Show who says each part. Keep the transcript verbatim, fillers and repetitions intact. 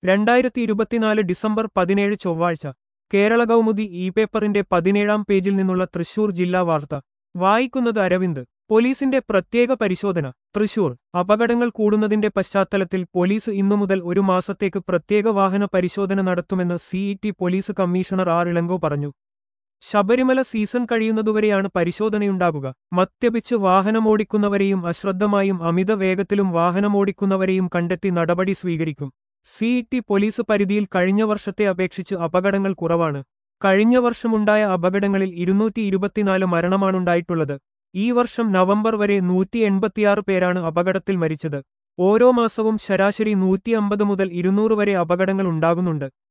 Speaker 1: രണ്ടായിരത്തി ഇരുപത്തിനാല് ഡിസംബർ പതിനേഴ് ചൊവ്വാഴ്ച കേരള കൗമുദി ഇ പേപ്പറിന്റെ പതിനേഴാം പേജിൽ നിന്നുള്ള തൃശൂർ ജില്ലാ വാർത്ത വായിക്കുന്നത് അരവിന്ദ്. പോലീസിന്റെ പ്രത്യേക പരിശോധന. തൃശൂർ. അപകടങ്ങൾ കൂടുന്നതിന്റെ പശ്ചാത്തലത്തിൽ പോലീസ് ഇന്നുമുതൽ ഒരു മാസത്തേക്ക് പ്രത്യേക വാഹന പരിശോധന നടത്തുമെന്ന് സിഇടി പോലീസ് കമ്മീഷണർ ആർ ഇളങ്കോ പറഞ്ഞു. ശബരിമല സീസൺ കഴിയുന്നതുവരെയാണ് പരിശോധനയുണ്ടാകുക. മദ്യപിച്ച് വാഹനമോടിക്കുന്നവരെയും അശ്രദ്ധമായും അമിത വേഗത്തിലും വാഹനമോടിക്കുന്നവരെയും കണ്ടെത്തി നടപടി സ്വീകരിക്കും. സിഇടി പോലീസ് പരിധിയിൽ കഴിഞ്ഞ വർഷത്തെ അപേക്ഷിച്ച് അപകടങ്ങൾ കുറവാണ്. കഴിഞ്ഞ വർഷമുണ്ടായ അപകടങ്ങളിൽ ഇരുന്നൂറ്റി ഇരുപത്തിനാല് മരണമാണുണ്ടായിട്ടുള്ളത്. ഈ വർഷം നവംബർ വരെ നൂറ്റി എൺപത്തിയാറ് പേരാണ് അപകടത്തിൽ മരിച്ചത്. ഓരോ മാസവും ശരാശരി നൂറ്റി അമ്പത് മുതൽ ഇരുന്നൂറ് വരെ അപകടങ്ങൾ ഉണ്ടാകുന്നുണ്ട്.